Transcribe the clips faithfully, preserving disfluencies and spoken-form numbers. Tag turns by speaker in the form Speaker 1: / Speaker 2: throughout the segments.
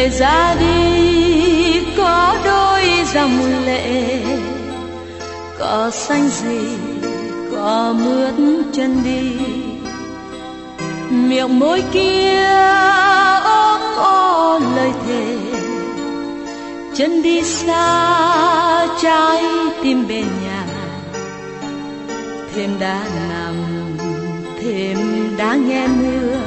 Speaker 1: người ra đi có đôi dòng lệ, cỏ xanh gì cỏ mướt chân đi, miệng môi kia ôm ô lời thề, chân đi xa trái tim bên nhà. Thêm đã nằm thêm đã nghe mưa,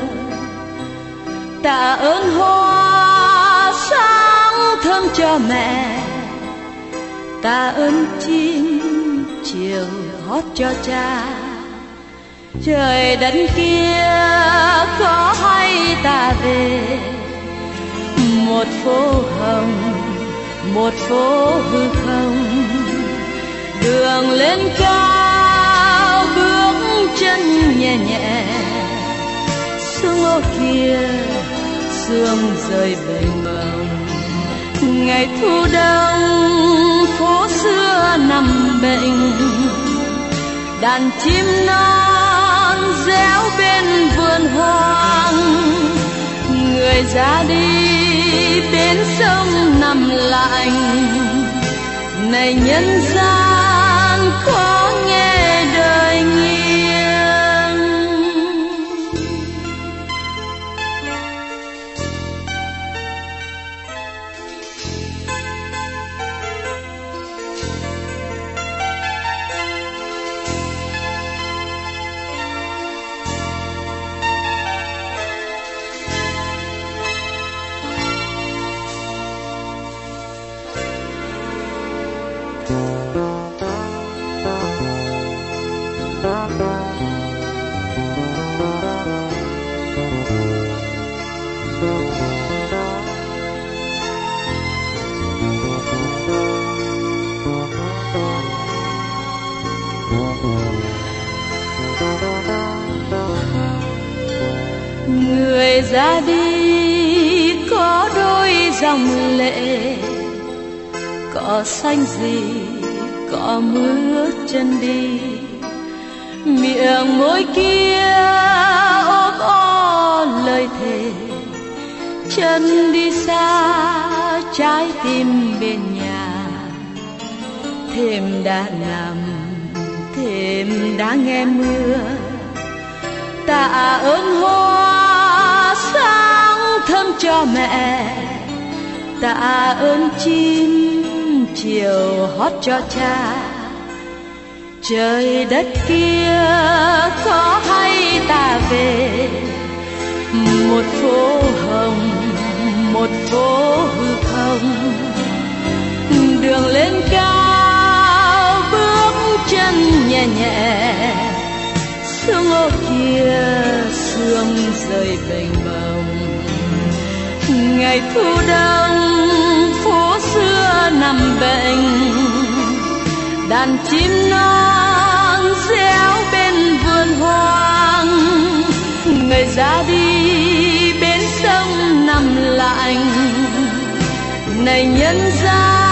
Speaker 1: tạ ơn hoa sáng thơm cho mẹ, tạ ơn chim chiều hót cho cha. Trời đất kia có hay ta về, một phố hồng một phố hư không, đường lên cao bước chân nhẹ nhẹ, sương ô kia sương rơi bềnh bồng. Ngày thu đông phố xưa nằm bệnh, đàn chim non réo bên vườn hoang. Người ra đi bên sông nằm lạnh, này nhân gian có nghe đời nghiêng. Người ra đi có đôi dòng lệ, cỏ xanh gì cỏ mướt chân đi, miệng môi kia ôm ô lời thề, chân đi xa trái tim bên nhà. Thêm đã nằm thêm đã nghe mưa, tạ ơn hoa sáng thơm cho mẹ, tạ ơn chim chiều hót cho cha. Trời đất kia có hay ta về, một phố hồng một phố hư không, đường lên cao bước chân nhẹ nhẹ, sương ô kia sương rơi bềnh bồng. Ngày thu đông phố xưa nằm bệnh, đàn chim non réo bên vườn hoang. Người ra đi bên sông nằm lạnh, này nhân gian